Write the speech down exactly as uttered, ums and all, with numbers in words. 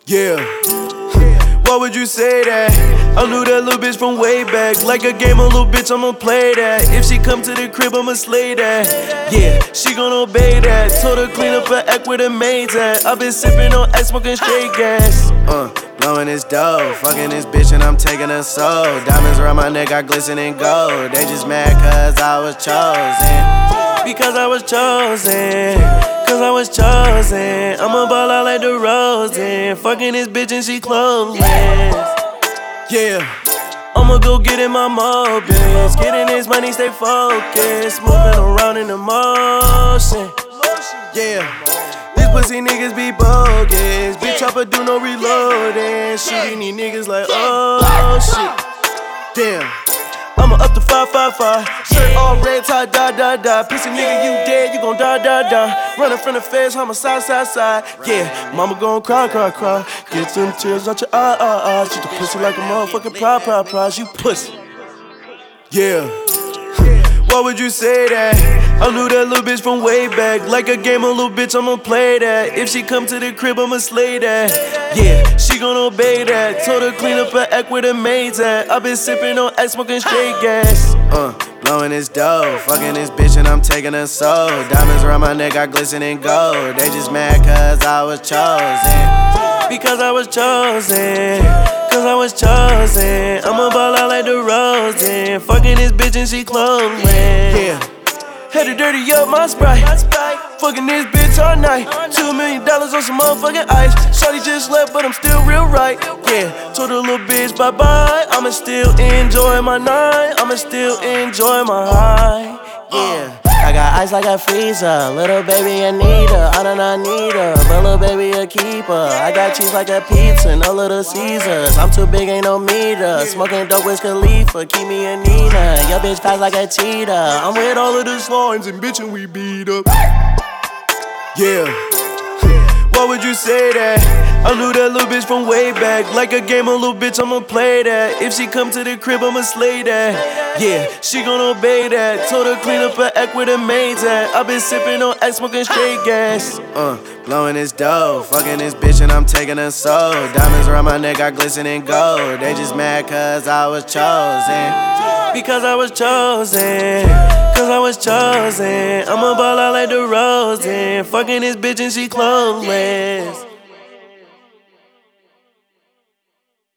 Yeah. Why would you say that? I knew that little bitch from way back. Like a game, a little bitch, I'ma play that. If she come to the crib, I'ma slay that. Yeah, she gon' obey that. Told her clean up her act where the maids at. I been sippin' on ice, smoking straight gas. Uh, blowing this dough, fucking this bitch and I'm taking her soul. Diamonds around my neck, I glisten in gold. They just mad cause I was chosen. Because I was chosen. Cause I was chosen. I'ma ball out like the DeRozan. Fucking this bitch and she closeless. Yeah, I'ma go get in my mobile. Getting this money, stay focused. Moving around in the motion. Yeah, these pussy niggas be bogus. Bitch, chopper do no reloading. Shooting these niggas like, oh shit. Damn, I'ma up to five five five. Shirt all red, tie, die, die, die. Pussy nigga, you dead, you gon' die, die, die. Running from the feds, homicide, side, side. Yeah, mama gon' cry, cry, cry. Get some tears out your eye, eye, eye. Shoot the pussy like a motherfucking pride, pride, prize. You pussy. Yeah. Why would you say that? I knew that little bitch from way back. Like a game, a little bitch, I'ma play that. If she come to the crib, I'ma slay that. Yeah, she gon' obey that. Told her clean up her act where the maids at. I been sippin' on ice, smoking straight gas. Uh, blowing this dough, fucking this bitch and I'm taking her soul. Diamonds around my neck, I glisten in gold. They just mad cause I was chosen. Because I was chosen. Cause I was chosen. I'ma ball out like the DeRozan. Fucking this bitch and she closeless. Yeah, had to dirty up my Sprite. Fucking this bitch all night. Two million dollars on some motherfucking ice. Shawty just left, but I'm still real right. Yeah, told her little bitch bye bye. I'ma still enjoy my night. I'ma still enjoy my high. Yeah, I got ice like a freezer. Little baby Anita, I don't need her, but little baby a keeper. I got cheese like a pizza, no little Caesars. I'm too big, ain't no meter. Smoking dope with Khalifa, keep me a Nina. Your bitch fast like a cheetah. I'm with all of the slimes and bitchin' we beat up. Yeah. Why would you say that? I knew that little bitch from way back. Like a game, a little bitch, I'ma play that. If she come to the crib, I'ma slay that. Yeah, she gon' obey that. Told her clean up her act where the maids at. I been sippin' on ice, smoking straight gas. Uh, blowing this dough, fucking this bitch and I'm taking her soul. Diamonds around my neck, I glisten in gold. They just mad cause I was chosen. Because I was chosen. Cause I was chosen. I'ma ball out like the DeRozan. Fucking this bitch and she closeless.